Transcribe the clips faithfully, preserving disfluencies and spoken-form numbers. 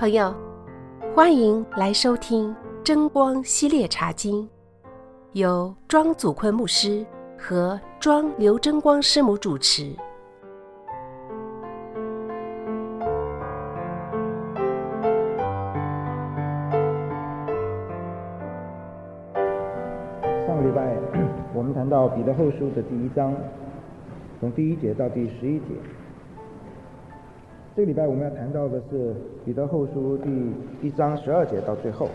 朋友，欢迎来收听真光系列茶经，由庄祖坤牧师和庄刘真光师母主持。 上个礼拜我们谈到彼得后书的第一章，从第一节到第十一节。这个礼拜我们要谈到的是彼得后书第一章十二节到最后。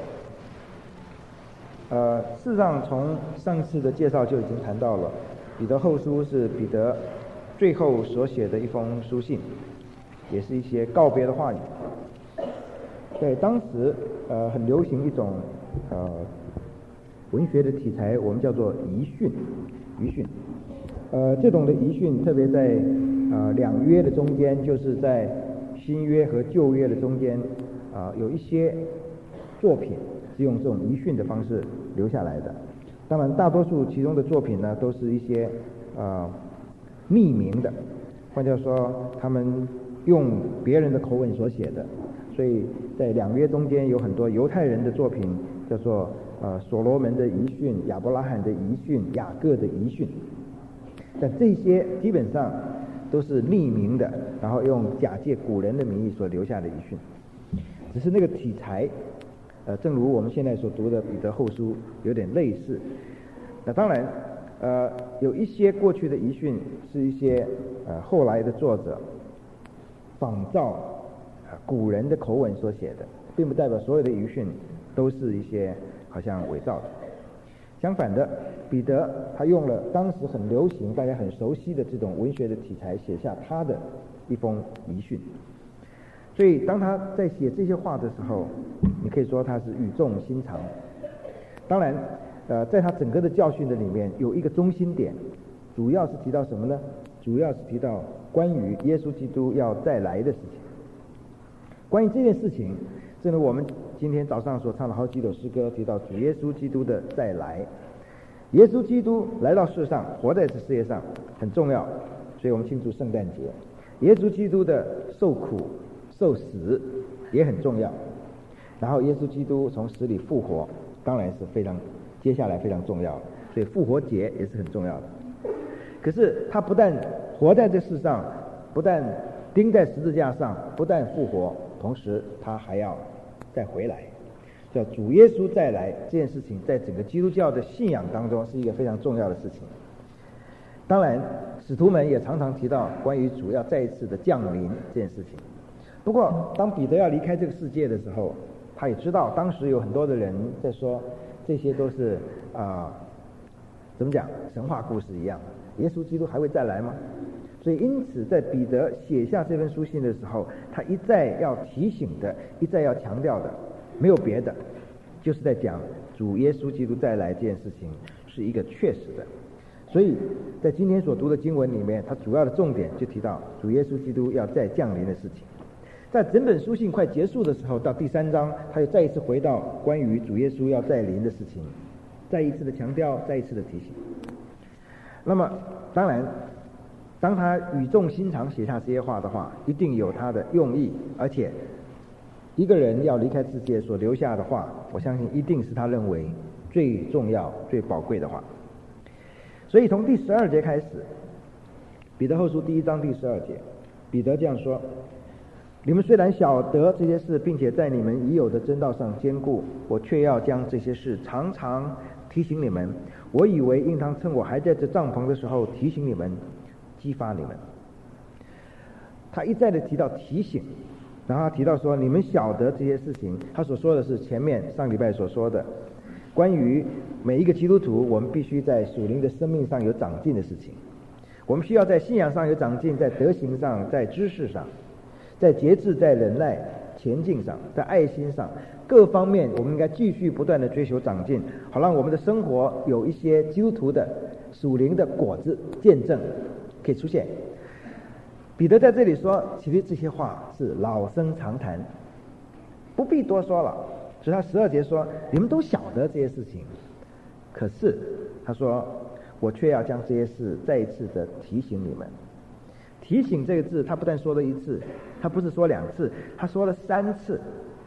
呃，事实上从上次的介绍就已经谈到了，彼得后书是彼得最后所写的一封书信，也是一些告别的话语。在当时呃很流行一种呃文学的题材，我们叫做遗训。遗训，呃，这种的遗训，特别在呃两约的中间，就是在新约和旧约的中间，啊、呃，有一些作品是用这种遗训的方式留下来的。当然，大多数其中的作品呢，都是一些呃匿名的，换句话说，他们用别人的口吻所写的。所以在两约中间有很多犹太人的作品，叫做呃所罗门的遗训、亚伯拉罕的遗训、雅各的遗训。但这些基本上都是匿名的，然后用假借古人的名义所留下的遗训。只是那个题材，呃，正如我们现在所读的彼得后书有点类似。那当然，呃，有一些过去的遗训是一些呃后来的作者仿照呃古人的口吻所写的，并不代表所有的遗训都是一些好像伪造的。相反的，彼得他用了当时很流行、大家很熟悉的这种文学的题材，写下他的一封遗训。所以当他在写这些话的时候，你可以说他是语重心长。当然呃，在他整个的教训的里面有一个中心点，主要是提到什么呢？主要是提到关于耶稣基督要再来的事情。关于这件事情，正如我们今天早上所唱了好几首诗歌，提到主耶稣基督的再来。耶稣基督来到世上，活在这世界上很重要，所以我们庆祝圣诞节。耶稣基督的受苦受死也很重要，然后耶稣基督从死里复活，当然是非常接下来非常重要的，所以复活节也是很重要的。可是他不但活在这世上，不但钉在十字架上，不但复活，同时他还要再回来，叫主耶稣再来这件事情，在整个基督教的信仰当中是一个非常重要的事情。当然使徒们也常常提到关于主要再一次的降临这件事情。不过当彼得要离开这个世界的时候，他也知道当时有很多的人在说这些都是啊、呃，怎么讲，神话故事一样，耶稣基督还会再来吗？所以因此在彼得写下这封书信的时候，他一再要提醒的，一再要强调的，没有别的，就是在讲主耶稣基督再来这件事情是一个确实的。所以在今天所读的经文里面，他主要的重点就提到主耶稣基督要再降临的事情。在整本书信快结束的时候，到第三章他又再一次回到关于主耶稣要再临的事情，再一次的强调，再一次的提醒。那么当然当他语重心长写下这些话的话，一定有他的用意，而且一个人要离开世界所留下的话，我相信一定是他认为最重要最宝贵的话。所以从第十二节开始，彼得后书第一章第十二节，彼得这样说：你们虽然晓得这些事，并且在你们已有的真道上坚固，我却要将这些事常常提醒你们。我以为应当趁我还在这帐篷的时候提醒你们，激发你们。他一再的提到提醒，然后他提到说你们晓得这些事情，他所说的是前面上礼拜所说的关于每一个基督徒我们必须在属灵的生命上有长进的事情。我们需要在信仰上有长进，在德行上，在知识上，在节制，在忍耐前进上，在爱心上，各方面我们应该继续不断的追求长进，好让我们的生活有一些基督徒的属灵的果子见证可以出现。彼得在这里说，其实这些话是老生常谈，不必多说了。所以他十二节说，你们都晓得这些事情，可是他说我却要将这些事再一次的提醒你们。提醒这个字他不但说了一次，他不是说两次，他说了三次。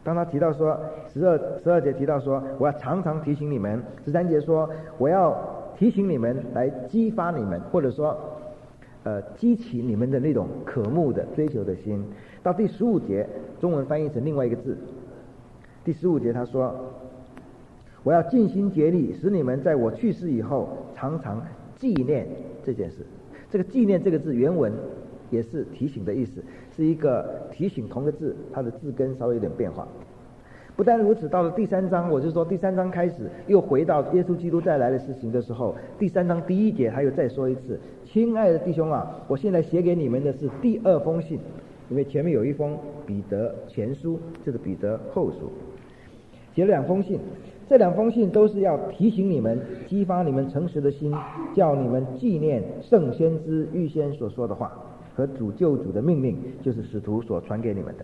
当他提到说十二十二节提到说我要常常提醒你们，十三节说我要提醒你们来激发你们，或者说呃激起你们的那种渴慕的追求的心。到第十五节中文翻译成另外一个字，第十五节他说我要尽心竭力使你们在我去世以后常常纪念这件事。这个纪念这个字原文也是提醒的意思，是一个提醒同个字，它的字根稍微有点变化。不但如此，到了第三章，我就说第三章开始又回到耶稣基督再来的事情的时候，第三章第一节他又再说一次，亲爱的弟兄啊，我现在写给你们的是第二封信，因为前面有一封彼得前书，这是彼得后书，写了两封信，这两封信都是要提醒你们，激发你们诚实的心，叫你们纪念圣先知预先所说的话和主救主的命令，就是使徒所传给你们的。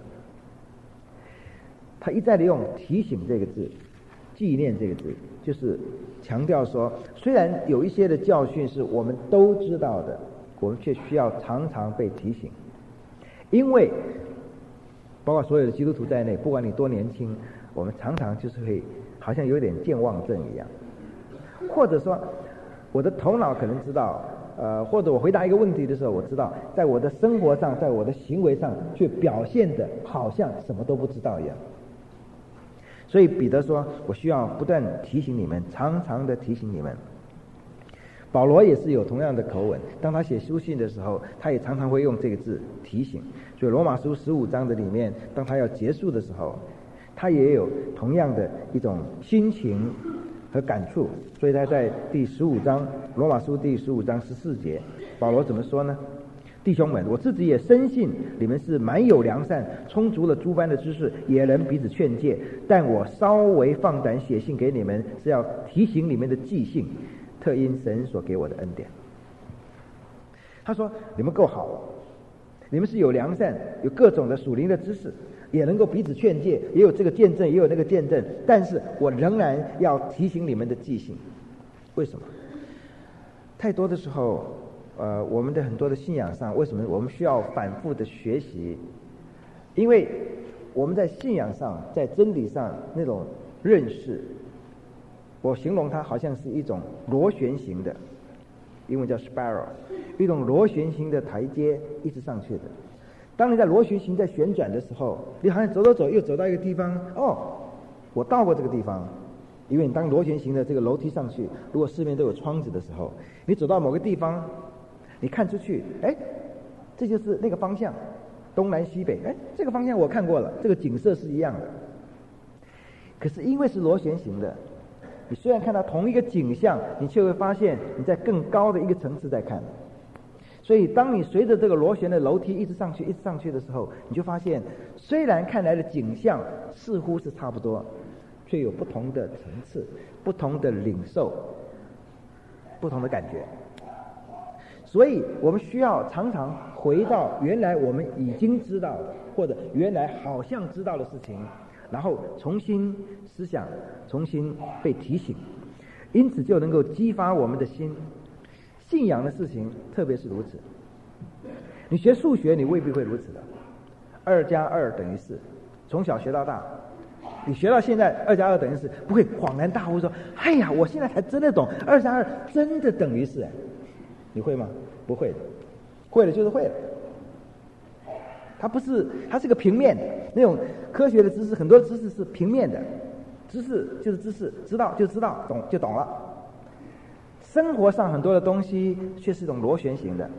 他一再的用提醒这个字，纪念这个字，就是强调说，虽然有一些的教训是我们都知道的，我们却需要常常被提醒。因为包括所有的基督徒在内，不管你多年轻，我们常常就是会好像有点健忘症一样，或者说我的头脑可能知道，呃，或者我回答一个问题的时候，我知道在我的生活上，在我的行为上却表现的好像什么都不知道一样。所以彼得说，我需要不断提醒你们，常常的提醒你们。保罗也是有同样的口吻，当他写书信的时候，他也常常会用这个字提醒。所以罗马书十五章的里面，当他要结束的时候，他也有同样的一种心情和感触。所以他在第十五章，罗马书第十五章十四节，保罗怎么说呢？弟兄们，我自己也深信你们是满有良善，充足了诸般的知识，也能彼此劝诫。但我稍微放胆写信给你们，是要提醒你们的记性，特因神所给我的恩典。他说你们够好了，你们是有良善，有各种的属灵的知识，也能够彼此劝诫，也有这个见证，也有那个见证，但是我仍然要提醒你们的记性。为什么？太多的时候呃，我们的很多的信仰上，为什么我们需要反复的学习？因为我们在信仰上，在真理上那种认识，我形容它好像是一种螺旋形的，英文叫 spiral， 一种螺旋形的台阶一直上去的。当你在螺旋形在旋转的时候，你好像走走走又走到一个地方，哦，我到过这个地方。因为你当螺旋形的这个楼梯上去，如果四面都有窗子的时候，你走到某个地方，你看出去，哎，这就是那个方向，东南西北，哎，这个方向我看过了，这个景色是一样的。可是因为是螺旋形的，你虽然看到同一个景象，你却会发现你在更高的一个层次在看。所以当你随着这个螺旋的楼梯一直上去一直上去的时候，你就发现虽然看来的景象似乎是差不多，却有不同的层次，不同的领受，不同的感觉。所以我们需要常常回到原来我们已经知道的，或者原来好像知道的事情，然后重新思想，重新被提醒，因此就能够激发我们的心。信仰的事情特别是如此。你学数学你未必会如此的，二加二等于四，从小学到大，你学到现在二加二等于四，不会恍然大悟说，哎呀，我现在才真的懂二加二真的等于四。你会吗？不会的，会了就是会了。它不是，它是个平面的那种科学的知识，很多知识是平面的，知识就是知识，知道就知道，懂就懂了。生活上很多的东西却是一种螺旋形的，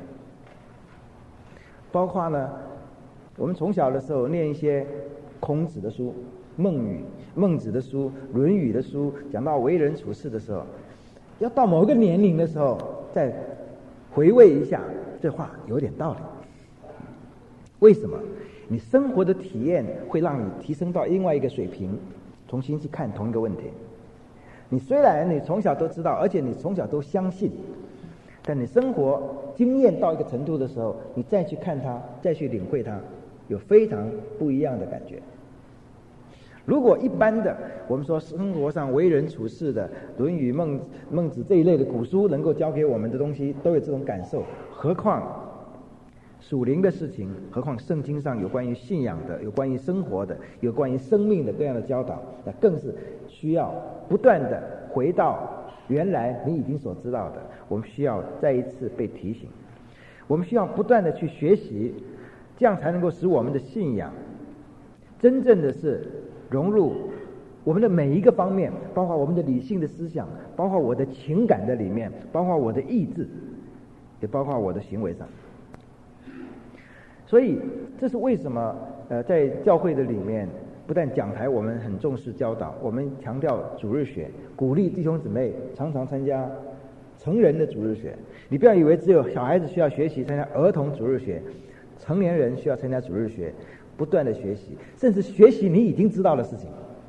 包括呢，我们从小的时候念一些孔子的书、孟语、孟子的书、论语的书，讲到为人处事的时候，要到某个年龄的时候再回味一下，这话有点道理。为什么？你生活的体验会让你提升到另外一个水平，重新去看同一个问题。你虽然你从小都知道，而且你从小都相信，但你生活经验到一个程度的时候，你再去看它，再去领会它，有非常不一样的感觉。如果一般的我们说生活上为人处事的论语、孟孟子这一类的古书能够教给我们的东西都有这种感受，何况属灵的事情，何况圣经上有关于信仰的、有关于生活的、有关于生命的各样的教导，那更是需要不断的回到原来你已经所知道的，我们需要再一次被提醒，我们需要不断的去学习，这样才能够使我们的信仰真正的是融入我们的每一个方面，包括我们的理性的思想，包括我的情感的里面，包括我的意志，也包括我的行为上。所以这是为什么呃，在教会的里面，不但讲台我们很重视教导，我们强调主日学，鼓励弟兄姊妹常常参加成人的主日学。你不要以为只有小孩子需要学习参加儿童主日学，成年人需要参加主日学，不断的学习，甚至学习你已经知道的事情。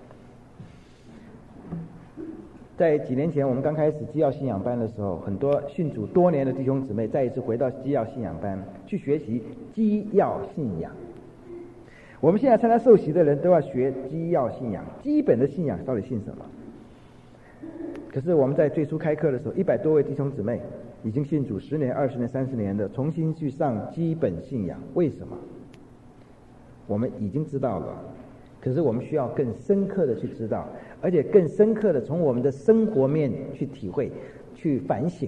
在几年前我们刚开始基要信仰班的时候，很多信主多年的弟兄姊妹再一次回到基要信仰班去学习基要信仰。我们现在参加受洗的人都要学基要信仰，基本的信仰到底信什么？可是我们在最初开课的时候，一百多位弟兄姊妹已经信主十年、二十年、三十年的，重新去上基本信仰。为什么？我们已经知道了，可是我们需要更深刻的去知道，而且更深刻的从我们的生活面去体会、去反省。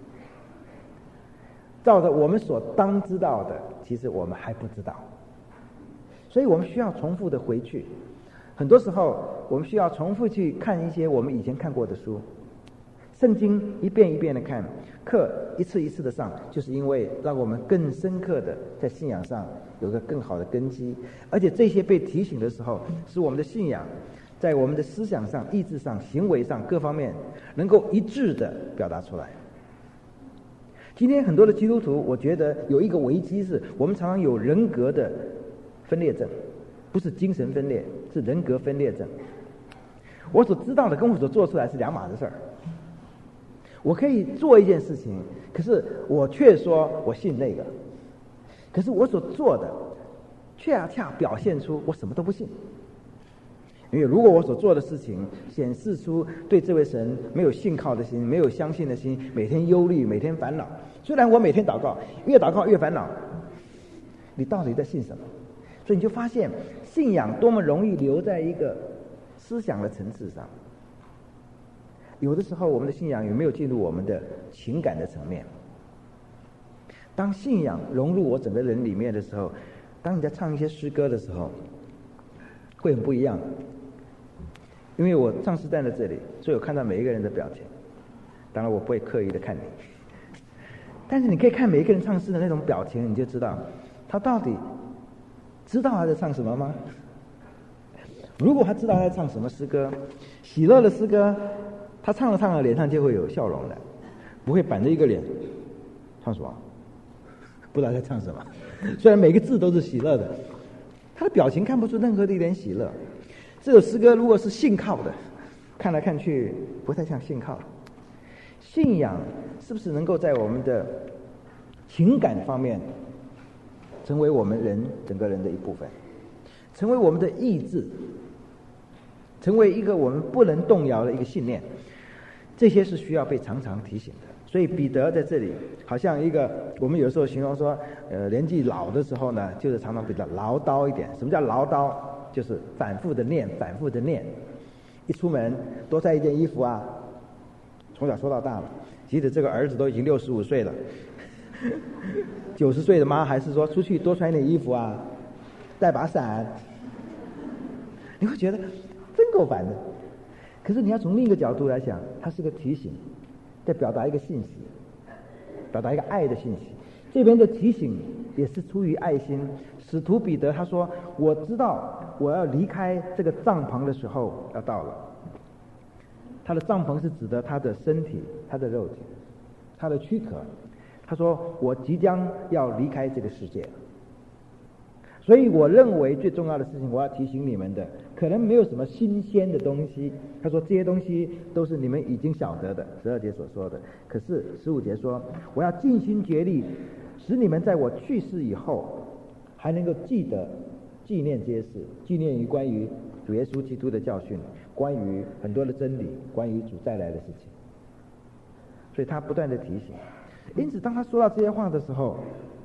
照着我们所当知道的，其实我们还不知道，所以我们需要重复的回去。很多时候我们需要重复去看一些我们以前看过的书，圣经一遍一遍的看，课一次一次的上，就是因为让我们更深刻的在信仰上有个更好的根基，而且这些被提醒的时候，使我们的信仰在我们的思想上、意志上、行为上各方面能够一致的表达出来。今天很多的基督徒，我觉得有一个危机是，我们常常有人格的分裂症，不是精神分裂，是人格分裂症。我所知道的跟我所做出来是两码子事儿。我可以做一件事情，可是我却说我信那个，可是我所做的恰恰表现出我什么都不信。因为如果我所做的事情显示出对这位神没有信靠的心，没有相信的心，每天忧虑，每天烦恼，虽然我每天祷告，越祷告越烦恼，你到底在信什么？所以你就发现信仰多么容易留在一个思想的层次上，有的时候我们的信仰有没有进入我们的情感的层面？当信仰融入我整个人里面的时候，当你在唱一些诗歌的时候，会很不一样。因为我唱诗站在这里，所以我看到每一个人的表情，当然我不会刻意的看你，但是你可以看每一个人唱诗的那种表情，你就知道他到底知道他在唱什么吗？如果他知道他在唱什么诗歌，喜乐的诗歌，他唱着唱着脸上就会有笑容的，不会板着一个脸唱什么不知道在唱什么。虽然每个字都是喜乐的，他的表情看不出任何的一点喜乐。这首诗歌如果是信靠的，看来看去不太像信靠。信仰是不是能够在我们的情感方面成为我们人整个人的一部分，成为我们的意志，成为一个我们不能动摇的一个信念？这些是需要被常常提醒的。所以彼得在这里好像一个，我们有时候形容说呃，年纪老的时候呢，就是常常比较唠叨一点。什么叫唠叨？就是反复的念，反复的念。一出门多穿一件衣服啊，从小说到大了，即使这个儿子都已经六十五岁了，九十岁的妈还是说出去多穿一点衣服啊，带把伞。你会觉得真够烦的。可是你要从另一个角度来想，它是个提醒，在表达一个信息，表达一个爱的信息。这边的提醒也是出于爱心。使徒彼得他说，我知道我要离开这个帐篷的时候要到了。他的帐篷是指的他的身体，他的肉体，他的躯壳。他说我即将要离开这个世界，所以我认为最重要的事情我要提醒你们的，可能没有什么新鲜的东西。他说这些东西都是你们已经晓得的，十二节所说的。可是十五节说，我要尽心竭力使你们在我去世以后还能够记得纪念这些事，纪念于关于主耶稣基督的教训，关于很多的真理，关于主再来的事情。所以他不断的提醒。因此当他说到这些话的时候，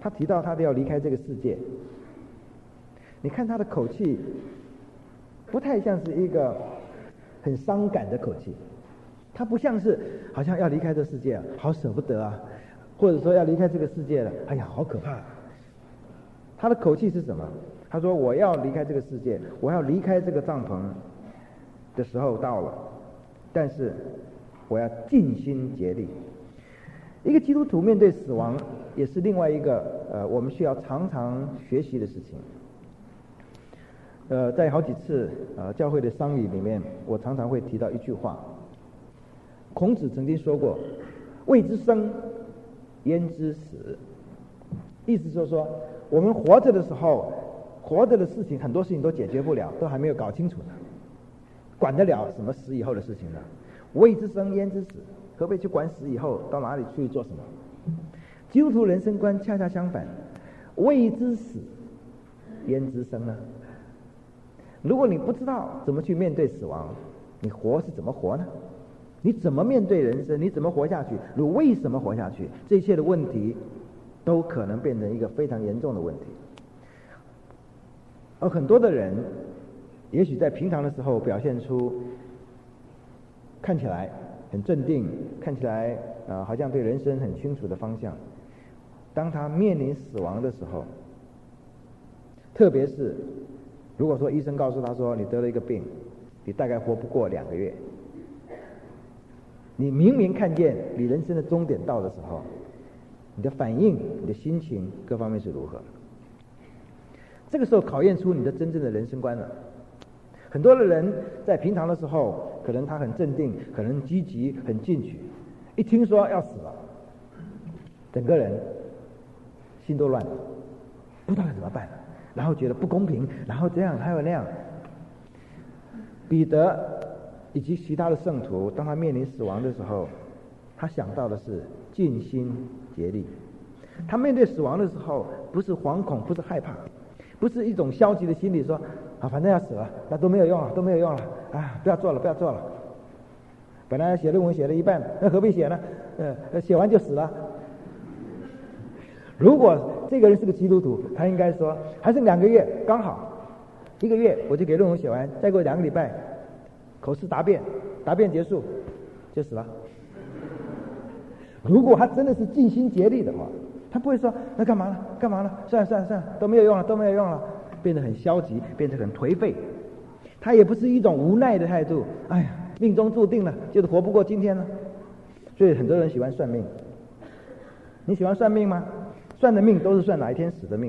他提到他要离开这个世界，你看他的口气不太像是一个很伤感的口气，他不像是好像要离开这世界，好舍不得啊，或者说要离开这个世界了，哎呀好可怕。他的口气是什么？他说我要离开这个世界，我要离开这个帐篷的时候到了，但是我要尽心竭力。一个基督徒面对死亡也是另外一个呃我们需要常常学习的事情。呃在好几次呃教会的丧礼里面，我常常会提到一句话，孔子曾经说过，未知生焉知死。意思就是说我们活着的时候，活着的事情很多事情都解决不了，都还没有搞清楚呢，管得了什么死以后的事情呢？未知生焉知死，何必去管死以后到哪里去做什么？基督徒人生观恰恰相反，未知死焉知生呢？如果你不知道怎么去面对死亡，你活是怎么活呢？你怎么面对人生？你怎么活下去？你为什么活下去？这一切的问题都可能变成一个非常严重的问题。而很多的人也许在平常的时候表现出看起来很镇定，看起来呃好像对人生很清楚的方向，当他面临死亡的时候，特别是如果说医生告诉他说你得了一个病，你大概活不过两个月，你明明看见你人生的终点到的时候，你的反应、你的心情各方面是如何？这个时候考验出你的真正的人生观了。很多的人在平常的时候可能他很镇定，可能积极很进取，一听说要死了，整个人心都乱了，不知道该怎么办，然后觉得不公平，然后这样还有那样。彼得以及其他的圣徒当他面临死亡的时候，他想到的是尽心竭力。他面对死亡的时候不是惶恐，不是害怕，不是一种消极的心理说啊，反正要死了，那都没有用了，都没有用了啊，不要做了，不要做了。本来写论文写了一半，那何必写呢？呃，写完就死了。如果这个人是个基督徒，他应该说还剩两个月，刚好一个月我就给论文写完，再过两个礼拜口试答辩，答辩结束就死了。如果他真的是尽心竭力的话，他不会说那干嘛呢？干嘛呢？算了算了算了，都没有用了，都没有用了，变得很消极，变得很颓废。他也不是一种无奈的态度，哎呀，命中注定了，就是活不过今天了。所以很多人喜欢算命。你喜欢算命吗？算的命都是算哪一天死的命。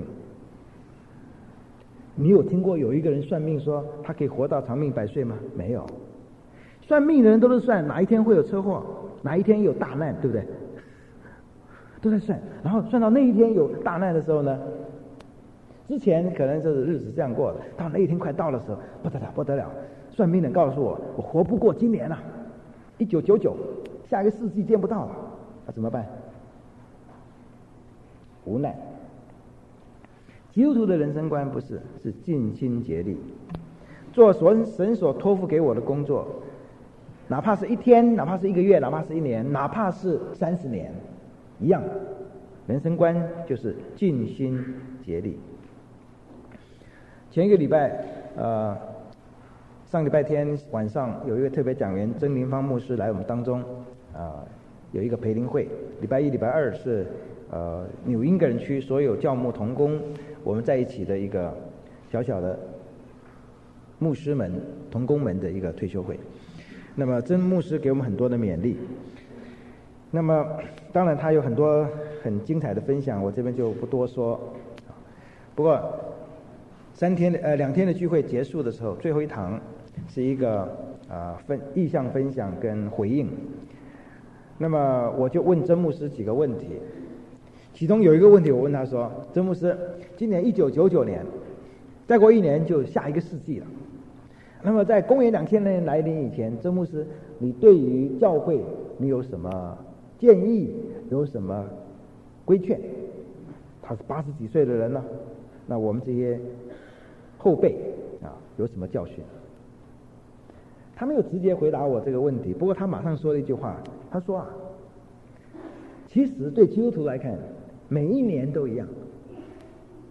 你有听过有一个人算命说他可以活到长命百岁吗？没有。算命的人都是算哪一天会有车祸，哪一天有大难，对不对？都在算，然后算到那一天有大难的时候呢，之前可能就是日子这样过的，到那一天快到的时候，不得了不得了，算命的告诉我，我活不过今年了，一九九九，下一个世纪见不到了，那怎么办？无奈。基督徒的人生观不是，是尽心竭力，做所神所托付给我的工作，哪怕是一天，哪怕是一个月，哪怕是一年，哪怕是三十年，一样。人生观就是尽心竭力。前一个礼拜，呃，上礼拜天晚上有一位特别讲员曾林芳牧师来我们当中，啊、呃，有一个培灵会。礼拜一、礼拜二是呃纽英格兰区所有教牧同工我们在一起的一个小小的牧师们同工们的一个退休会。那么曾牧师给我们很多的勉励。那么当然他有很多很精彩的分享，我这边就不多说。不过三天的呃两天的聚会结束的时候，最后一堂是一个呃分意向分享跟回应。那么我就问曾牧师几个问题，其中有一个问题我问他说：曾牧师，今年一九九九年，再过一年就下一个世纪了。那么在公元两千年来临以前，曾牧师，你对于教会你有什么建议，有什么规劝？他是八十几岁的人了，那我们这些后辈啊，有什么教训？他没有直接回答我这个问题，不过他马上说了一句话，他说啊，其实对基督徒来看，每一年都一样，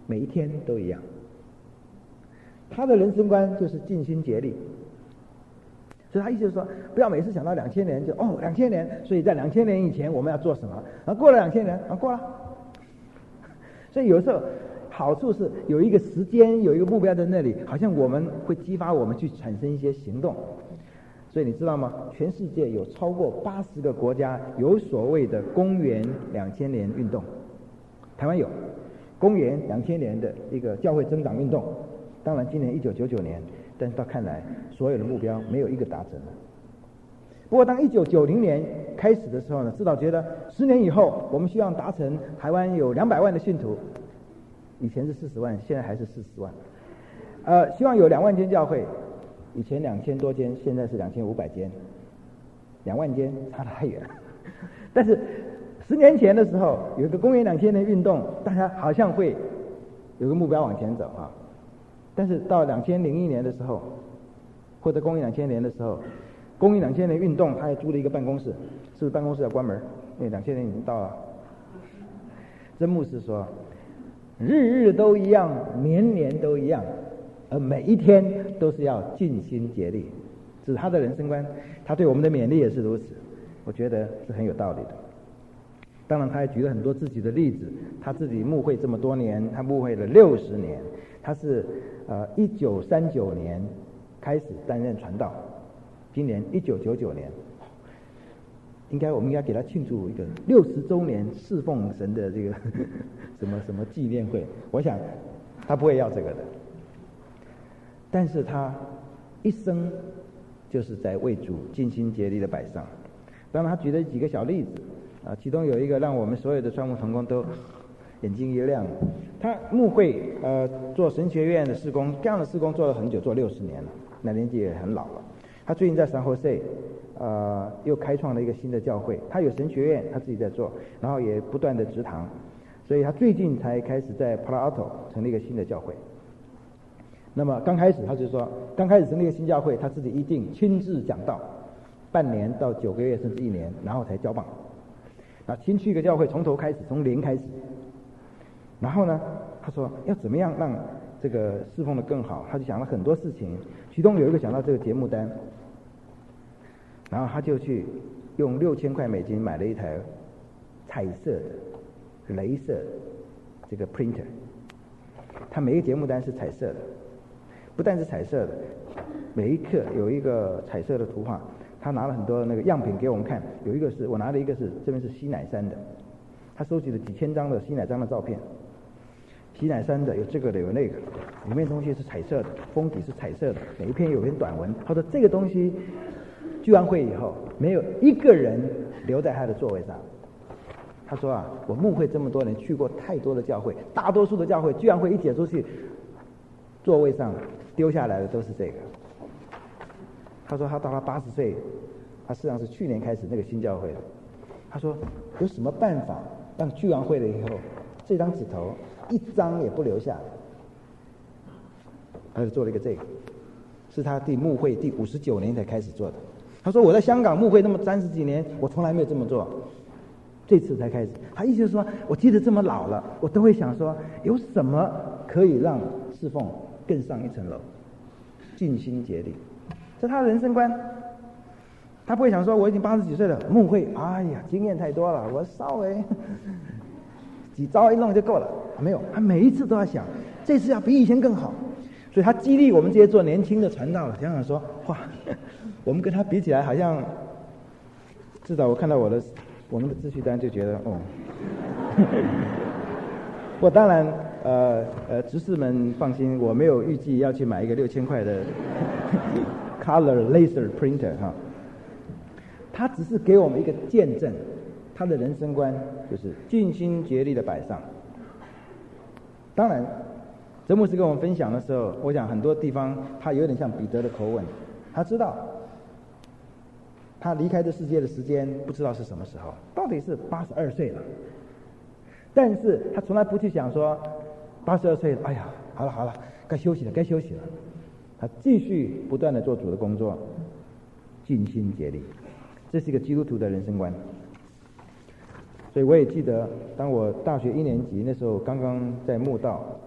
每一天都一样。他的人生观就是尽心竭力，所以他意思就是说，不要每次想到两千年就哦两千年，所以在两千年以前我们要做什么，然后过了两千年，啊过了。所以有时候好处是有一个时间，有一个目标在那里，好像我们会激发我们去产生一些行动。所以你知道吗？全世界有超过八十个国家有所谓的公元两千年运动，台湾有公元两千年的一个教会增长运动。当然今年一九九九年，但是到看来所有的目标没有一个达成了。不过当一九九零年开始的时候呢，指导觉得十年以后我们希望达成台湾有两百万的信徒，以前是四十万，现在还是四十万，呃，希望有两万间教会，以前两千多间，现在是两千五百间，两万间差得太远了。但是十年前的时候有一个公元两千年运动，大家好像会有个目标往前走啊。但是到两千零一年的时候，或者公元两千年的时候，公元两千年运动，他还租了一个办公室，是不是办公室要关门？因为两千年已经到了。曾牧师说，日日都一样，年年都一样，而每一天都是要尽心竭力，这是他的人生观。他对我们的勉励也是如此，我觉得是很有道理的。当然他还举了很多自己的例子，他自己牧会这么多年，他牧会了六十年，他是呃一九三九年开始担任传道，今年一九九九年，应该我们应该给他庆祝一个六十周年侍奉神的这个什么什么纪念会。我想他不会要这个的，但是他一生就是在为主尽心竭力的摆上。当然他举了几个小例子啊，其中有一个让我们所有的双牧同工都眼睛一亮。他牧会呃做神学院的事工，这样的事工做了很久，做六十年了，那年纪也很老了。他最近在San Jose呃又开创了一个新的教会，他有神学院他自己在做，然后也不断的植堂，所以他最近才开始在 Palo Alto 成立一个新的教会。那么刚开始他就说，刚开始成立一个新教会，他自己一定亲自讲道，半年到九个月甚至一年，然后才交棒。那新去一个教会从头开始，从零开始。然后呢，他说要怎么样让这个侍奉的更好，他就想了很多事情，其中有一个想到这个节目单，然后他就去用六千块美金买了一台彩色的、雷射的这个 printer， 他每一个节目单是彩色的，不但是彩色的，每一刻有一个彩色的图画。他拿了很多那个样品给我们看，有一个是我拿了一个是这边是西乃山的，他收集了几千张的西乃山的照片，西乃山的有这个的有那个，里面东西是彩色的，封底是彩色的，每一篇有篇短文。他说这个东西聚完会以后没有一个人留在他的座位上。他说啊，我牧会这么多年，去过太多的教会，大多数的教会聚完会一解出去，座位上丢下来的都是这个。他说他到他八十岁，他实际上是去年开始那个新教会的。他说有什么办法让聚完会了以后，这张纸头一张也不留下？他就做了一个这个，是他第牧会第五十九年才开始做的。他说我在香港牧会那么三十几年，我从来没有这么做，这次才开始。他意思就是说，我记得这么老了，我都会想说，有什么可以让侍奉更上一层楼，尽心竭力。这是他的人生观，他不会想说我已经八十几岁了，牧会，哎呀，经验太多了，我稍微几招一弄就够了。没有，他每一次都要想，这次要比以前更好。所以他激励我们这些做年轻的传道的，想想说，哇，我们跟他比起来，好像至少我看到我的我们的秩序单就觉得，哦。我当然，呃呃，执事们放心，我没有预计要去买一个六千块的。Color laser printer 哈，他只是给我们一个见证，他的人生观就是尽心竭力的摆上。当然，曾牧师跟我们分享的时候，我想很多地方他有点像彼得的口吻，他知道他离开这世界的时间不知道是什么时候，到底是八十二岁了，但是他从来不去想说八十二岁了，哎呀，好了好了，该休息了，该休息了。他继续不断的做主的工作，尽心竭力，这是一个基督徒的人生观。所以我也记得，当我大学一年级那时候刚刚在慕道，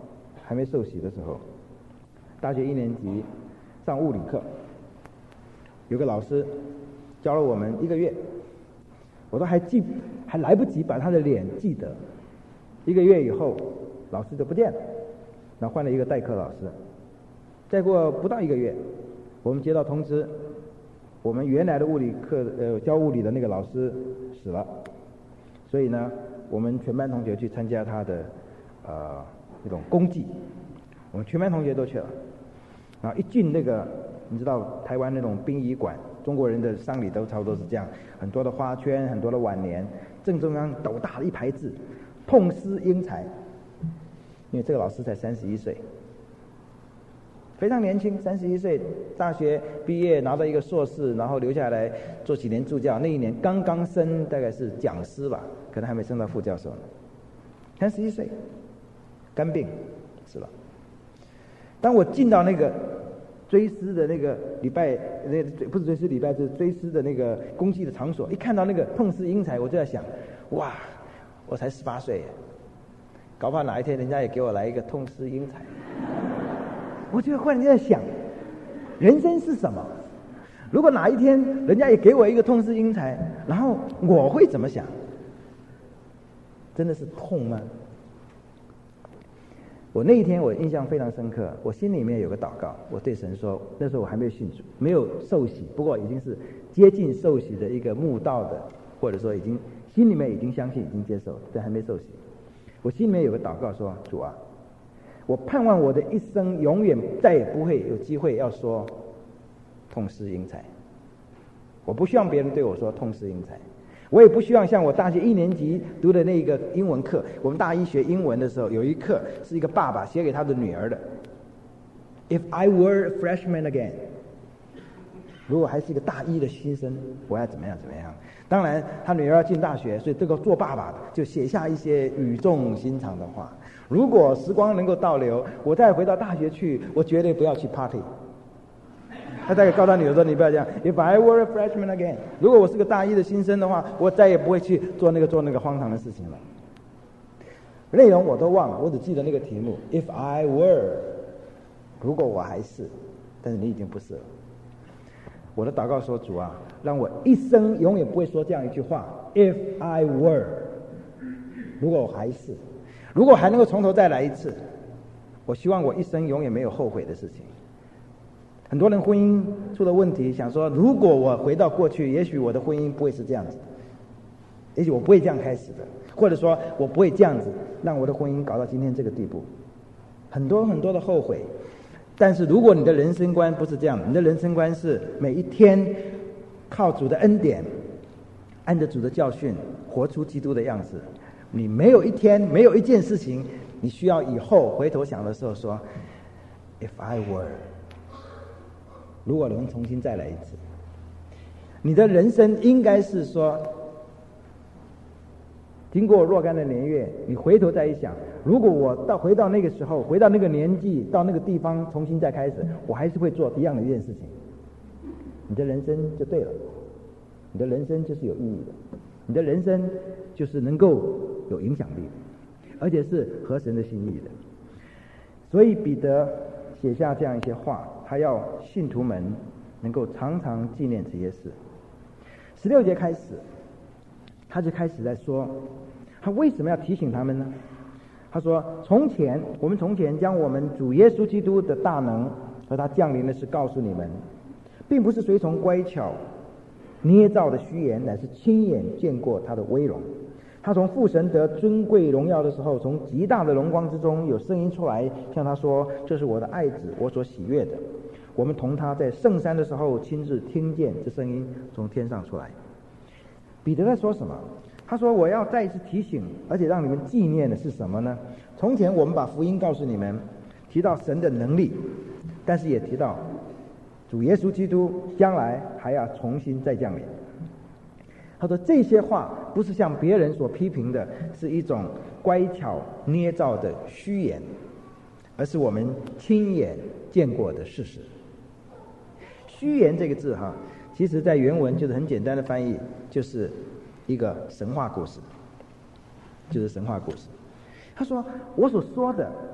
还没受洗的时候，大学一年级上物理课，有个老师教了我们一个月，我都还记还来不及把他的脸记得，一个月以后老师就不见了，然后换了一个代课老师。再过不到一个月，我们接到通知，我们原来的物理课呃教物理的那个老师死了，所以呢我们全班同学去参加他的呃那种公祭，我们全班同学都去了。然后一进那个，你知道台湾那种殡仪馆，中国人的丧礼都差不多是这样，很多的花圈，很多的挽联，正中央斗大的一排字，痛失英才。因为这个老师才三十一岁，非常年轻，三十一岁，大学毕业拿到一个硕士，然后留下来做几年助教，那一年刚刚升大概是讲师吧，可能还没升到副教授呢。三十一岁，肝病死了。当我进到那个追思的那个礼拜，那不是追思礼拜，就是追思的那个公祭的场所，一看到那个痛失英才，我就在想，哇，我才十八岁，搞不好哪一天人家也给我来一个痛失英才。我就忽然间在想，人生是什么？如果哪一天人家也给我一个痛失英才，然后我会怎么想？真的是痛吗？我那一天我印象非常深刻，我心里面有个祷告，我对神说，那时候我还没有信主，没有受洗，不过已经是接近受洗的一个慕道的，或者说已经心里面已经相信，已经接受，但还没受洗。我心里面有个祷告说，主啊，我盼望我的一生永远再也不会有机会要说痛失英才，我不希望别人对我说痛失英才，我也不希望像我大学一年级读的那个英文课，我们大一学英文的时候，有一课是一个爸爸写给他的女儿的 If I were a freshman again， 如果还是一个大一的新生，我要怎么样怎么样。当然他女儿要进大学，所以这个做爸爸的就写下一些语重心长的话，如果时光能够倒流，我再回到大学去，我绝对不要去 party。他大概告诉他女儿说，你不要这样 If I were a freshman again， 如果我是个大一的新生的话，我再也不会去做那个做那个荒唐的事情了。内容我都忘了，我只记得那个题目 If I were， 如果我还是，但是你已经不是了。我的祷告说，主啊，让我一生永远不会说这样一句话 If I were， 如果我还是，如果还能够从头再来一次，我希望我一生永远没有后悔的事情。很多人婚姻出了问题，想说如果我回到过去，也许我的婚姻不会是这样子，也许我不会这样开始的，或者说我不会这样子让我的婚姻搞到今天这个地步，很多很多的后悔。但是如果你的人生观不是这样的，你的人生观是每一天靠主的恩典，按着主的教训活出基督的样子，你没有一天没有一件事情你需要以后回头想的时候说 If I were，如果能重新再来一次，你的人生应该是说，经过若干的年月，你回头再一想，如果我到回到那个时候，回到那个年纪，到那个地方重新再开始，我还是会做一样的一件事情，你的人生就对了，你的人生就是有意义的，你的人生就是能够有影响力，而且是合神的心意的。所以彼得写下这样一些话，他要信徒们能够常常纪念这些事。十六节开始，他就开始在说，他为什么要提醒他们呢？他说，从前我们从前将我们主耶稣基督的大能和他降临的事告诉你们，并不是随从乖巧捏造的虚言，乃是亲眼见过他的威荣。他从父神得尊贵荣耀的时候，从极大的荣光之中有声音出来，向他说，这是我的爱子，我所喜悦的。我们同他在圣山的时候亲自听见这声音从天上出来。彼得在说什么？他说，我要再一次提醒，而且让你们纪念的是什么呢？从前我们把福音告诉你们，提到神的能力，但是也提到主耶稣基督将来还要重新再降临。他说，这些话不是像别人所批评的是一种乖巧捏造的虚言，而是我们亲眼见过的事实。虚言这个字哈，其实在原文就是很简单的翻译，就是一个神话故事，就是神话故事。他说，我所说的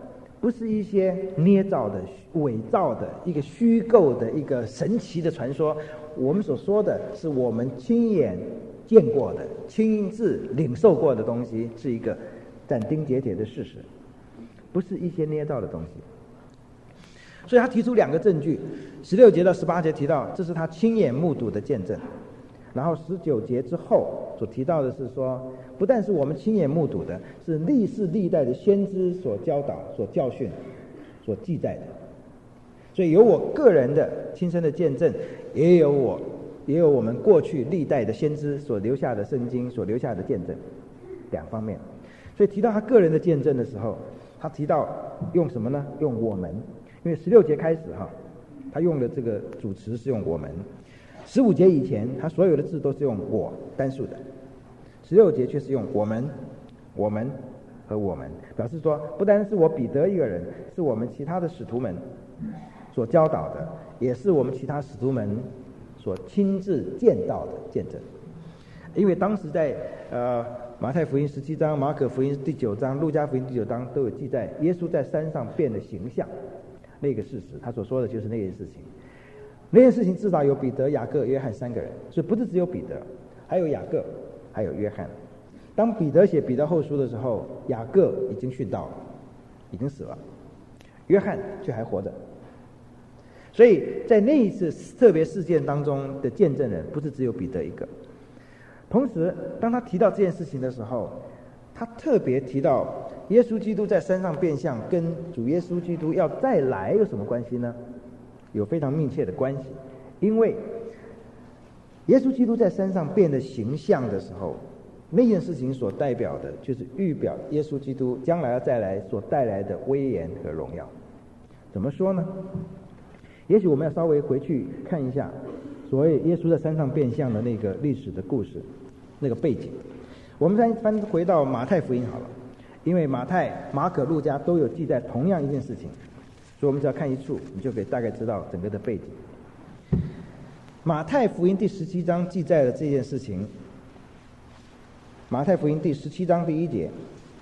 不是一些捏造的、伪造的、一个虚构的、一个神奇的传说。我们所说的是我们亲眼见过的、亲自领受过的东西，是一个斩钉截铁的事实，不是一些捏造的东西。所以他提出两个证据，十六节到十八节提到这是他亲眼目睹的见证，然后十九节之后所提到的是说，不但是我们亲眼目睹的，是历世历代的先知所教导、所教训、所记载的。所以有我个人的亲身的见证，也有我也有我们过去历代的先知所留下的圣经所留下的见证，两方面。所以提到他个人的见证的时候，他提到用什么呢？用我们。因为十六节开始哈，他用的这个主词是用我们。十五节以前，他所有的字都是用我单数的，十六节却是用我们、我们和我们，表示说不单是我彼得一个人，是我们其他的使徒们所教导的，也是我们其他使徒们所亲自见到的见证。因为当时在呃马太福音十七章、马可福音第九章、路加福音第九章都有记载耶稣在山上变的形象，那个事实，他所说的就是那件事情。那件事情至少有彼得、雅各、约翰三个人，所以不是只有彼得，还有雅各，还有约翰。当彼得写彼得后书的时候，雅各已经殉道了，已经死了，约翰却还活着。所以在那一次特别事件当中的见证人，不是只有彼得一个。同时，当他提到这件事情的时候，他特别提到耶稣基督在山上变相跟主耶稣基督要再来有什么关系呢？有非常密切的关系。因为耶稣基督在山上变的形象的时候，那件事情所代表的就是预表耶稣基督将来要再来所带来的威严和荣耀。怎么说呢？也许我们要稍微回去看一下所谓耶稣在山上变相的那个历史的故事，那个背景。我们再翻回到马太福音好了，因为马太、马可、路加都有记载同样一件事情，所以我们只要看一处，你就可以大概知道整个的背景。马太福音第十七章记载了这件事情。马太福音第十七章第一节，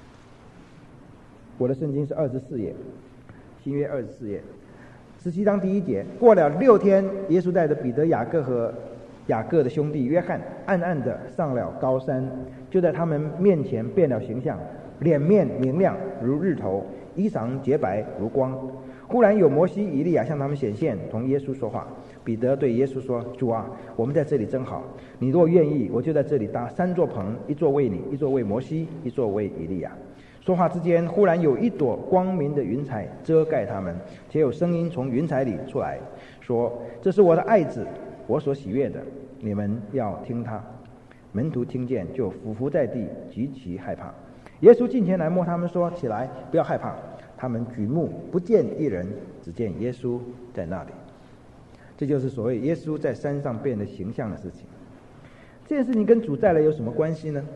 我的圣经是二十四页，新约二十四页。十七章第一节，过了六天，耶稣带着彼得、雅各和雅各的兄弟约翰，暗暗的上了高山，就在他们面前变了形象，脸面明亮如日头，衣裳洁白如光。忽然有摩西、以利亚向他们显现，同耶稣说话。彼得对耶稣说：“主啊，我们在这里真好。你若愿意，我就在这里搭三座棚，一座为你，一座为摩西，一座为以利亚。”说话之间，忽然有一朵光明的云彩遮盖他们，且有声音从云彩里出来，说：“这是我的爱子，我所喜悦的，你们要听他。”门徒听见，就俯伏在地，极其害怕。耶稣近前来摸他们，说：“起来，不要害怕。”他们举目不见一人，只见耶稣在那里。这就是所谓耶稣在山上变得形象的事情。这件事情跟主再来有什么关系呢？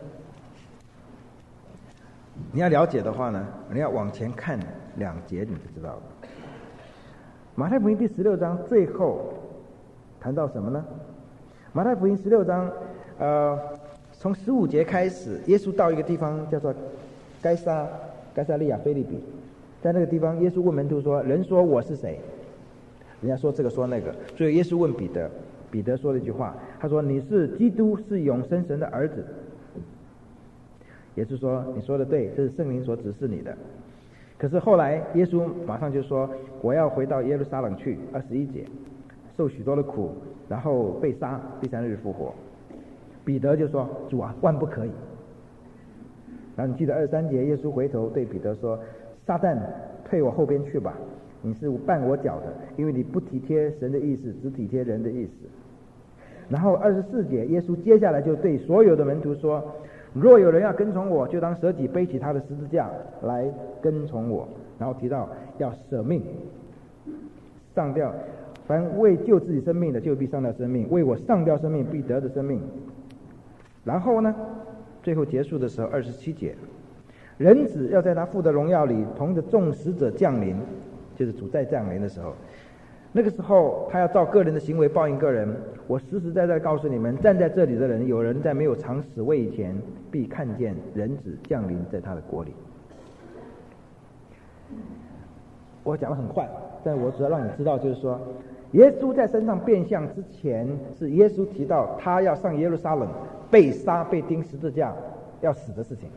你要了解的话呢，你要往前看两节你就知道了。马太福音第十六章最后谈到什么呢？马太福音十六章呃，从十五节开始，耶稣到一个地方叫做该撒该撒利亚腓立比，在那个地方耶稣问门徒说：“人说我是谁？”人家说这个说那个，所以耶稣问彼得，彼得说了一句话，他说：“你是基督，是永生神的儿子。”耶稣说：“你说的对，这是圣灵所指示你的。”可是后来耶稣马上就说：“我要回到耶路撒冷去。”二十一节，受许多的苦，然后被杀，第三日复活。彼得就说：“主啊，万不可以。”然后你记得二十三节，耶稣回头对彼得说：“撒旦，退我后边去吧，你是绊我脚的，因为你不体贴神的意思，只体贴人的意思。”然后二十四节，耶稣接下来就对所有的门徒说：“若有人要跟从我，就当舍己，背起他的十字架来跟从我。”然后提到要舍命，上吊，凡为救自己生命的，就必上吊生命；为我上吊生命，必得的生命。然后呢，最后结束的时候，二十七节，人子要在他父的荣耀里，同着众使者降临，就是主再降临的时候。那个时候，他要照个人的行为报应个人。我实实在在告诉你们，站在这里的人，有人在没有尝死味以前，必看见人子降临在他的国里。 我讲得很快，但我主要让你知道，就是说耶稣在身上变相之前，是耶稣提到他要上耶路撒冷被杀被钉十字架要死的事情。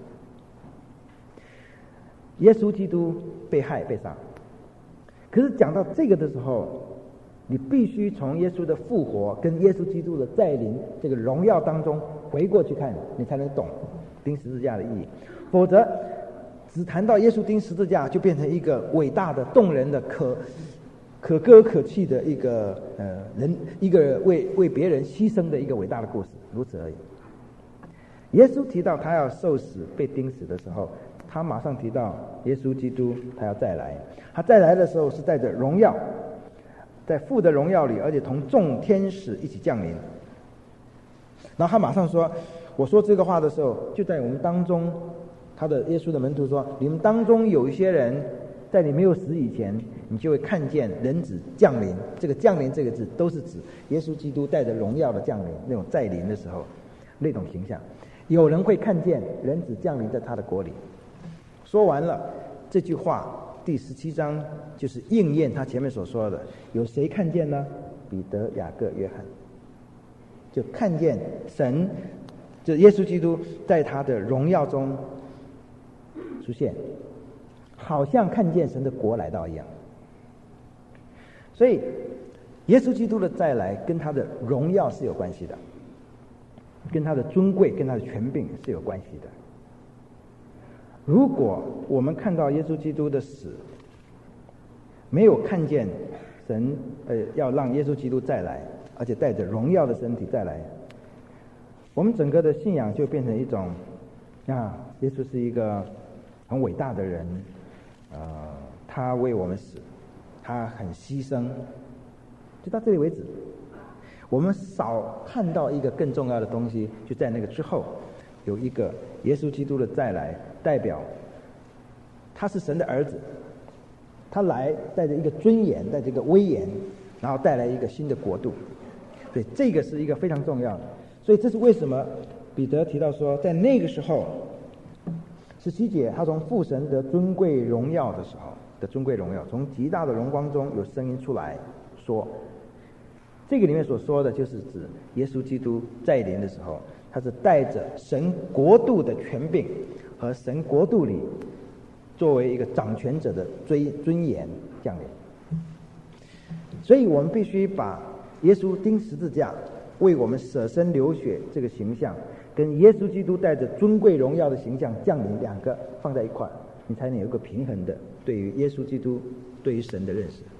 耶稣基督被害被杀，可是讲到这个的时候，你必须从耶稣的复活跟耶稣基督的再临这个荣耀当中回过去看，你才能懂钉十字架的意义。否则只谈到耶稣钉十字架，就变成一个伟大的动人的可可歌可泣的一个呃人一个为为别人牺牲的一个伟大的故事，如此而已。耶稣提到他要受死被钉死的时候，他马上提到耶稣基督他要再来，他再来的时候是带着荣耀，在父的荣耀里，而且同众天使一起降临。然后他马上说，我说这个话的时候，就在我们当中，他的耶稣的门徒说，你们当中有一些人在你没有死以前，你就会看见人子降临。这个降临这个字都是指耶稣基督带着荣耀的降临，那种再临的时候那种形象。有人会看见人子降临在他的国里。说完了这句话，第十七章就是应验他前面所说的，有谁看见呢？彼得、雅各、约翰，就看见神，就耶稣基督在他的荣耀中出现，好像看见神的国来到一样。所以耶稣基督的再来跟他的荣耀是有关系的，跟他的尊贵跟他的权柄是有关系的。如果我们看到耶稣基督的死，没有看见神呃要让耶稣基督再来，而且带着荣耀的身体再来，我们整个的信仰就变成一种啊，耶稣是一个很伟大的人，呃，他为我们死，他很牺牲，就到这里为止。我们少看到一个更重要的东西，就在那个之后有一个耶稣基督的再来，代表他是神的儿子，他来带着一个尊严，带着一个威严，然后带来一个新的国度。所以这个是一个非常重要的。所以这是为什么彼得提到说，在那个时候十七节，他从父神的尊贵荣耀的时候的尊贵荣耀，从极大的荣光中有声音出来说，这个里面所说的就是指耶稣基督再临的时候，他是带着神国度的权柄和神国度里作为一个掌权者的尊严降临。所以我们必须把耶稣钉十字架为我们舍身流血这个形象，跟耶稣基督带着尊贵荣耀的形象降临两个放在一块，你才能有一个平衡的对于耶稣基督对于神的认识。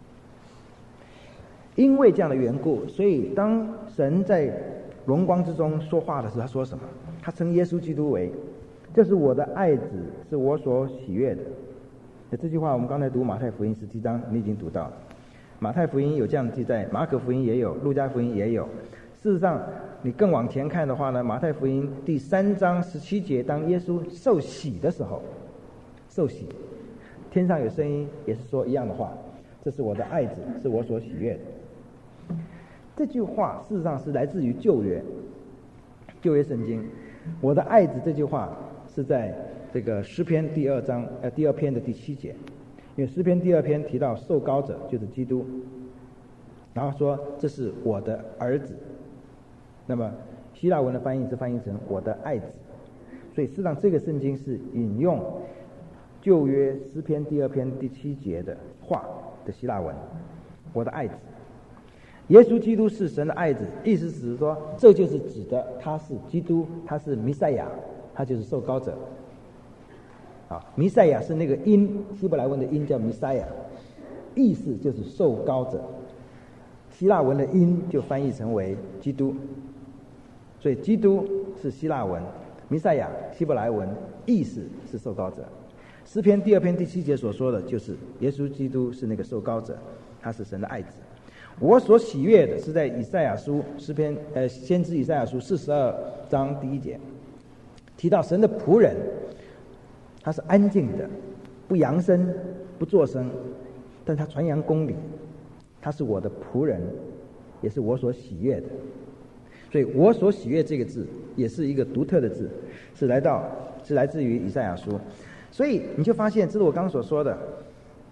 因为这样的缘故，所以当神在荣光之中说话的时候，他说什么？他称耶稣基督为，这是我的爱子，是我所喜悦的。这句话我们刚才读马太福音十七章，你已经读到了。马太福音有这样的记载，马可福音也有，路加福音也有。事实上你更往前看的话呢，马太福音第三章十七节，当耶稣受洗的时候，受洗天上有声音也是说一样的话，这是我的爱子，是我所喜悦的。这句话事实上是来自于旧约，旧约圣经。我的爱子这句话是在这个诗篇第二章呃第二篇的第七节，因为诗篇第二篇提到受膏者就是基督，然后说这是我的儿子，那么希腊文的翻译是翻译成我的爱子，所以事实上这个圣经是引用旧约诗篇第二篇第七节的话的希腊文，我的爱子。耶稣基督是神的爱子，意思是说这就是指的他是基督，他是弥赛亚，他就是受膏者。啊，弥赛亚是那个音，希伯来文的音叫弥赛亚，意思就是受膏者。希腊文的音就翻译成为基督，所以基督是希腊文，弥赛亚希伯来文，意思是受膏者。诗篇第二篇第七节所说的就是耶稣基督是那个受膏者，他是神的爱子。我所喜悦的是在以赛亚书诗篇呃先知以赛亚书四十二章第一节提到神的仆人，他是安静的，不扬声不作声，但他传扬公理，他是我的仆人，也是我所喜悦的。所以我所喜悦这个字也是一个独特的字，是来到是来自于以赛亚书。所以你就发现，这是我刚刚所说的，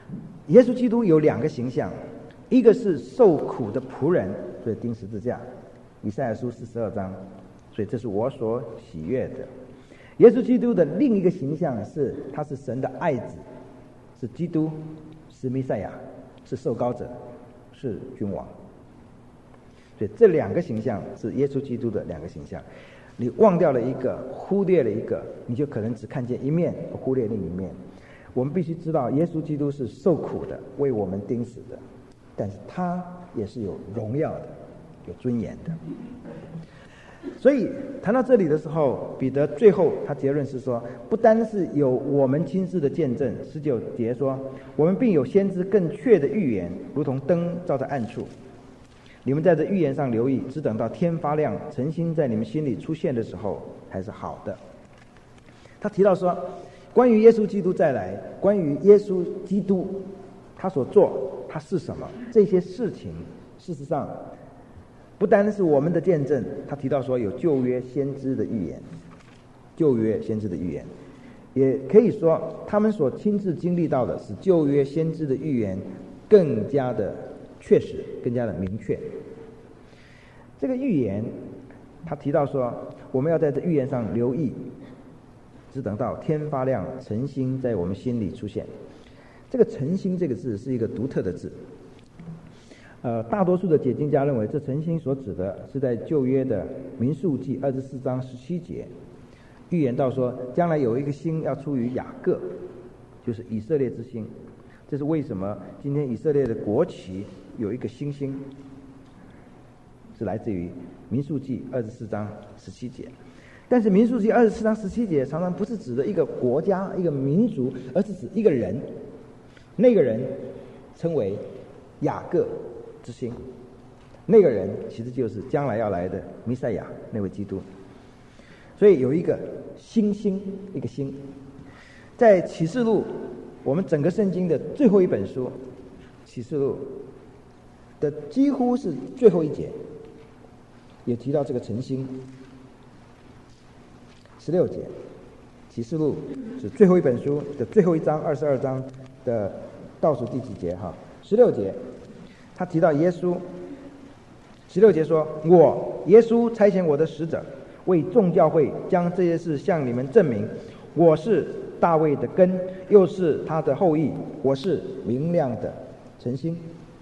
耶稣基督有两个形象，一个是受苦的仆人，所以钉十字架，以赛亚书四十二章，所以这是我所喜悦的。耶稣基督的另一个形象是他是神的爱子，是基督，是弥赛亚，是受膏者，是君王。所以这两个形象是耶稣基督的两个形象，你忘掉了一个，忽略了一个，你就可能只看见一面，忽略另一面。我们必须知道耶稣基督是受苦的，为我们钉死的，但是他也是有荣耀的，有尊严的。所以谈到这里的时候，彼得最后他结论是说，不单是有我们亲自的见证，十九节说，我们并有先知更确的预言，如同灯照在暗处。你们在这预言上留意，只等到天发亮，诚心在你们心里出现的时候才是好的。他提到说，关于耶稣基督再来，关于耶稣基督他所做，他是什么，这些事情事实上不单是我们的见证，他提到说有旧约先知的预言，旧约先知的预言，也可以说他们所亲自经历到的使旧约先知的预言更加的确实，更加的明确。这个预言他提到说，我们要在这预言上留意，只等到天发亮，诚心在我们心里出现。这个诚心这个字是一个独特的字，呃，大多数的解经家认为这诚心所指的是在旧约的民数记二十四章十七节预言到说，将来有一个星要出于雅各，就是以色列之星。这是为什么今天以色列的国旗有一个星星，是来自于民数记二十四章十七节。但是民数记二十四章十七节常常不是指的一个国家一个民族，而是指一个人，那个人称为雅各之星，那个人其实就是将来要来的弥赛亚，那位基督。所以有一个星星，一个星。在启示录，我们整个圣经的最后一本书启示录的几乎是最后一节也提到这个晨星。十六节，启示录是最后一本书的最后一章，二十二章的倒数第几节哈？十六节，他提到耶稣。十六节说：“我耶稣差遣我的使者，为众教会将这些事向你们证明。我是大卫的根，又是他的后裔，我是明亮的晨星。”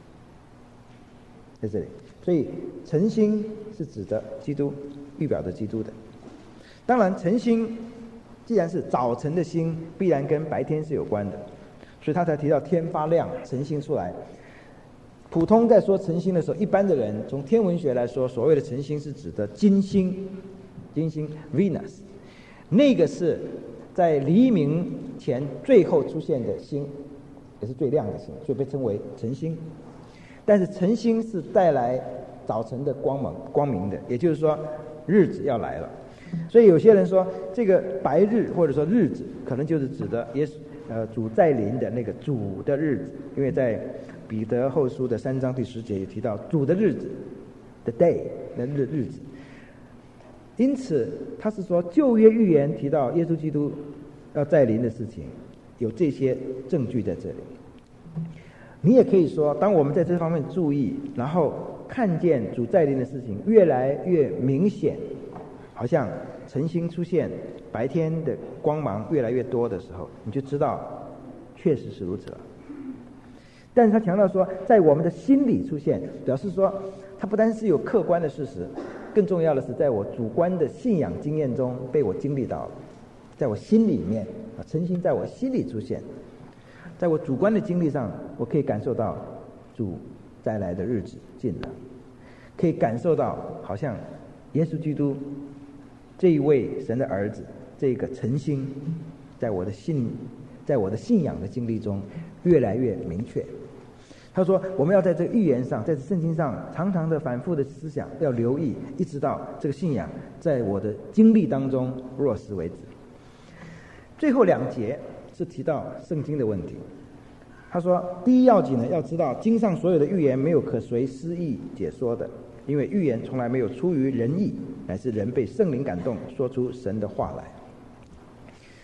在这里，所以晨星是指的基督，预表的基督的。当然晨星既然是早晨的星，必然跟白天是有关的，所以他才提到天发亮，晨星出来。普通在说晨星的时候，一般的人从天文学来说，所谓的晨星是指的金星，金星 Venus， 那个是在黎明前最后出现的星，也是最亮的星，所以被称为晨星。但是晨星是带来早晨的光芒光明的，也就是说日子要来了。所以有些人说这个白日或者说日子可能就是指的耶稣呃主再临的那个主的日子，因为在彼得后书的三章第十节也提到主的日子 the day 的日日子。因此他是说旧约预言提到耶稣基督要再临的事情，有这些证据在这里。你也可以说，当我们在这方面注意，然后看见主再临的事情越来越明显，好像晨星出现，白天的光芒越来越多的时候，你就知道确实是如此了。但是他强调说在我们的心里出现，表示说他不单是有客观的事实，更重要的是在我主观的信仰经验中被我经历到了，在我心里面啊，晨星在我心里出现，在我主观的经历上，我可以感受到主再来的日子近了，可以感受到好像耶稣基督这一位神的儿子，这个晨星在我的信在我的信仰的经历中越来越明确。他说我们要在这个预言上，在这圣经上常常的反复的思想，要留意，一直到这个信仰在我的经历当中落实为止。最后两节是提到圣经的问题。他说第一要紧呢，要知道经上所有的预言没有可随私意解说的，因为预言从来没有出于人意，乃是人被圣灵感动说出神的话来。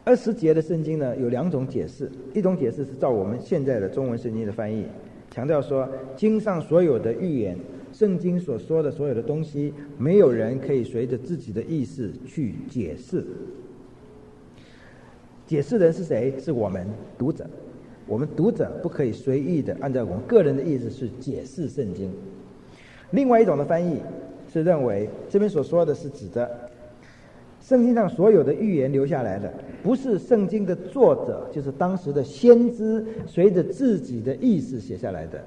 二十节的圣经呢有两种解释，一种解释是照我们现在的中文圣经的翻译，强调说经上所有的预言，圣经所说的所有的东西，没有人可以随着自己的意思去解释。解释人是谁？是我们读者。我们读者不可以随意的按照我们个人的意思去解释圣经。另外一种的翻译是认为这边所说的是指的圣经上所有的预言留下来的，不是圣经的作者，就是当时的先知随着自己的意思写下来的。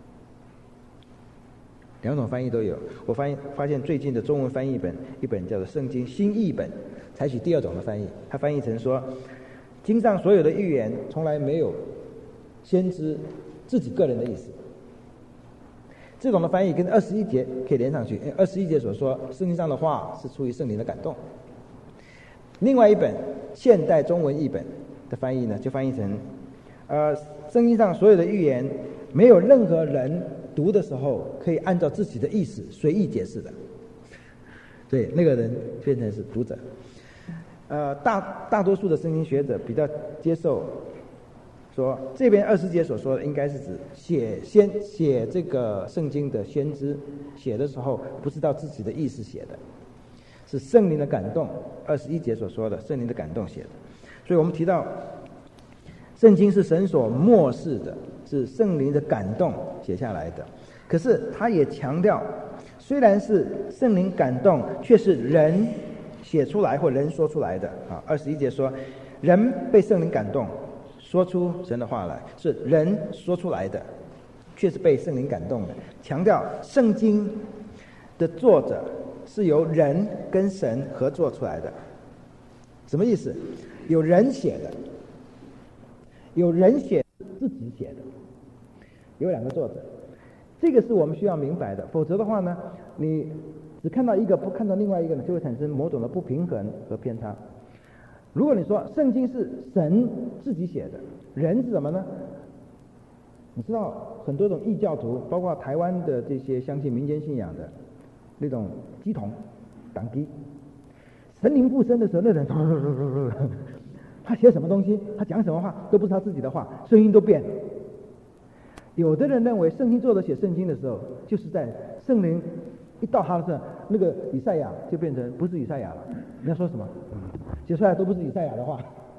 两种翻译都有。我发现发现最近的中文翻译本，一本叫做《圣经新译本》，采取第二种的翻译，它翻译成说经上所有的预言从来没有先知自己个人的意思。这种的翻译跟二十一节可以连上去，因为二十一节所说圣经上的话是出于圣灵的感动。另外一本现代中文译本的翻译呢，就翻译成呃，圣经上所有的预言没有任何人读的时候可以按照自己的意思随意解释的，所以那个人变成是读者。呃，大大多数的圣经学者比较接受说，这边二十节所说的应该是指写先写这个圣经的先知写的时候不是照自己的意思写的，是圣灵的感动。二十一节所说的圣灵的感动写的。所以我们提到圣经是神所默示的，是圣灵的感动写下来的。可是他也强调，虽然是圣灵感动，却是人写出来或人说出来的啊。二十一节说，人被圣灵感动，说出神的话来，是人说出来的，却是被圣灵感动的。强调圣经的作者是由人跟神合作出来的。什么意思？有人写的，有人写自己写的，有两个作者，这个是我们需要明白的。否则的话呢，你只看到一个不看到另外一个呢，就会产生某种的不平衡和偏差。如果你说圣经是神自己写的，人是什么呢？你知道很多种异教徒，包括台湾的这些相信民间信仰的那种鸡童党基，神灵附身的时候，那人他写什么东西，他讲什么话都不是他自己的话，声音都变了。有的人认为圣经作者写圣经的时候，就是在圣灵一到他的身上，那个以赛亚就变成不是以赛亚了。你要说什么？写出来都不是以赛亚的话。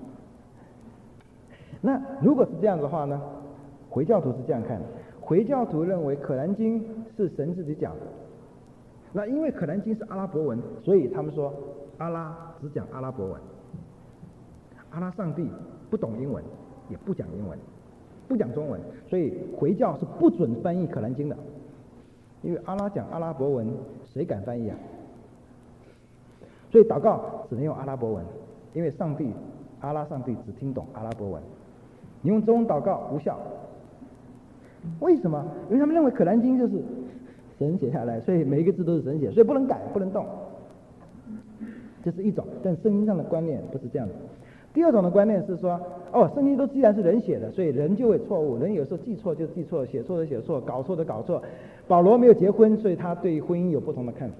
那如果是这样的话呢？回教徒是这样看的。回教徒认为可兰经是神自己讲的。那因为可兰经是阿拉伯文，所以他们说阿拉只讲阿拉伯文。阿拉上帝不懂英文，也不讲英文，不讲中文，所以回教是不准翻译可兰经的。因为阿拉讲阿拉伯文，谁敢翻译啊？所以祷告只能用阿拉伯文，因为上帝阿拉上帝只听懂阿拉伯文，你用中文祷告无效。为什么？因为他们认为可兰经就是神写下来，所以每一个字都是神写，所以不能改不能动。这是一种，但圣经上的观念不是这样的。第二种的观念是说，哦，圣经都既然是人写的，所以人就会错误，人有时候记错就记错，写错就写错，搞错就搞错。保罗没有结婚，所以他对婚姻有不同的看法。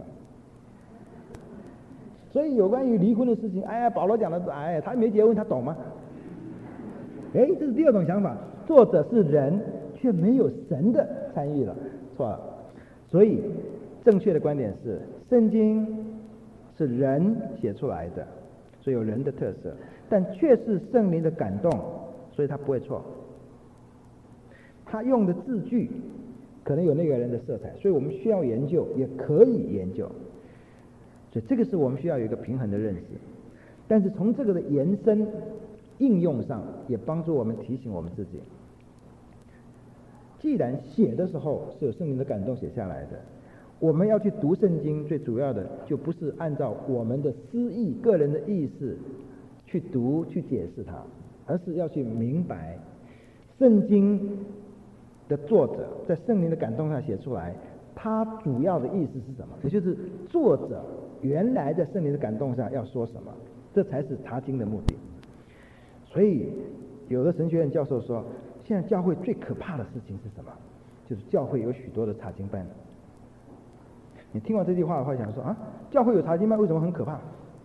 所以有关于离婚的事情，哎呀，保罗讲的是，哎，他没结婚，他懂吗？哎，这是第二种想法，作者是人，却没有神的参与了，错了。所以正确的观点是，圣经是人写出来的，所以有人的特色，但却是圣灵的感动，所以他不会错。他用的字句可能有那个人的色彩，所以我们需要研究，也可以研究。所以这个是我们需要有一个平衡的认识。但是从这个的延伸应用上，也帮助我们提醒我们自己，既然写的时候是有圣灵的感动写下来的，我们要去读圣经，最主要的就不是按照我们的私意、个人的意思去读、去解释它，而是要去明白圣经的作者在圣灵的感动上写出来，他主要的意思是什么？也就是作者原来在圣灵的感动上要说什么，这才是查经的目的。所以有的神学院教授说，现在教会最可怕的事情是什么？就是教会有许多的查经班。你听完这句话的话，想说啊，教会有查经班为什么很可怕？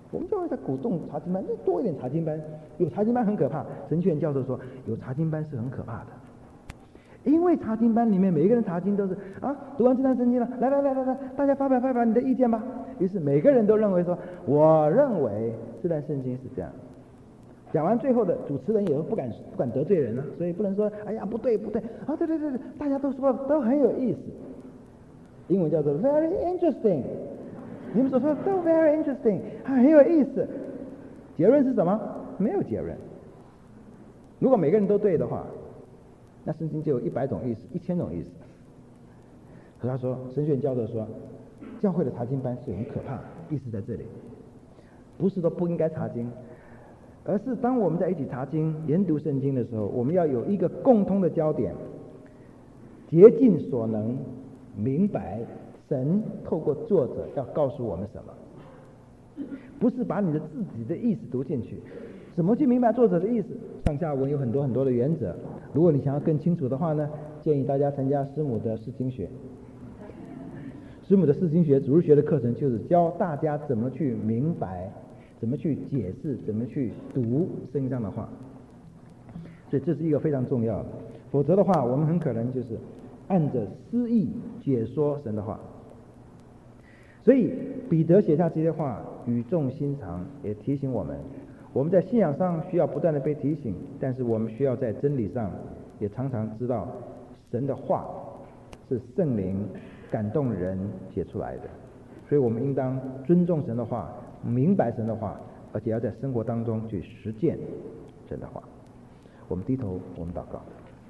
我们教会在鼓动查经班，那多一点查经班。有查经班很可怕，神学院教授说有查经班是很可怕的，因为查经班里面每一个人查经都是啊，读完这段圣经了，来来来来来，大家发表发表你的意见吧。于是每个人都认为说，我认为这段圣经是这样。讲完最后的主持人也不敢不敢得罪人了、啊，所以不能说哎呀不对不对啊，对对对对，大家都说都很有意思。英文叫做 very interesting， 你们所说都 very interesting， 很有意思。结论是什么？没有结论。如果每个人都对的话，那圣经就有一百种意思，一千种意思。可他说，神学院教授说，教会的查经班是很可怕的，意思在这里，不是说不应该查经，而是当我们在一起查经、研读圣经的时候，我们要有一个共通的焦点，竭尽所能明白神透过作者要告诉我们什么，不是把你的自己的意思读进去。怎么去明白作者的意思？上下文有很多很多的原则。如果你想要更清楚的话呢，建议大家参加师母的释经学。师母的释经学、主日学的课程就是教大家怎么去明白、怎么去解释、怎么去读圣经上的话。所以这是一个非常重要的。否则的话，我们很可能就是按着私意解说神的话。所以彼得写下这些话语重心长，也提醒我们，我们在信仰上需要不断的被提醒，但是我们需要在真理上也常常知道神的话是圣灵感动人写出来的。所以我们应当尊重神的话，明白神的话，而且要在生活当中去实践神的话。我们低头，我们祷告。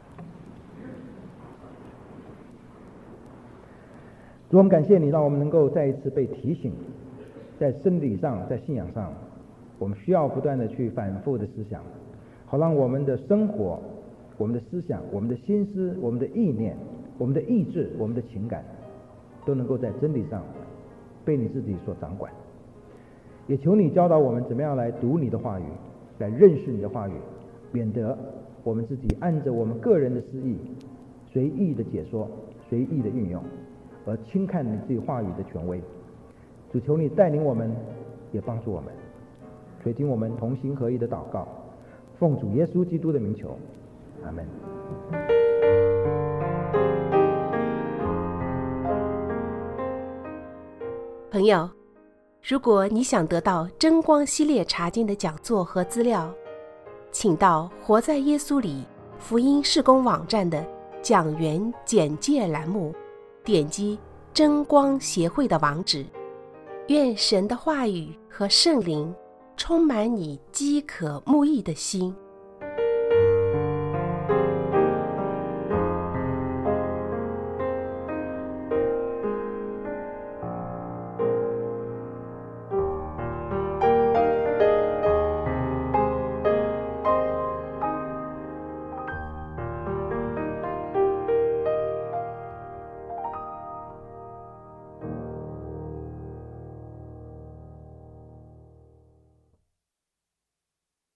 主，我们感谢你，让我们能够再一次被提醒，在真理上，在信仰上，我们需要不断的去反复的思想，好让我们的生活、我们的思想、我们的心思、我们的意念、我们的意志、我们的情感，都能够在真理上被你自己所掌管。也求你教导我们怎么样来读你的话语，来认识你的话语，免得我们自己按着我们个人的私意随意的解说、随意的运用，而轻看你自己话语的权威。主，求你带领我们，也帮助我们。垂听我们同心合一的祷告，奉主耶稣基督的名求，阿们。 朋友，如果你想得到真光系列查经的讲座和资料，请到活在耶稣里福音事工网站的讲员简介栏目，点击真光协会的网址。愿神的话语和圣灵充满你饥渴慕义的心。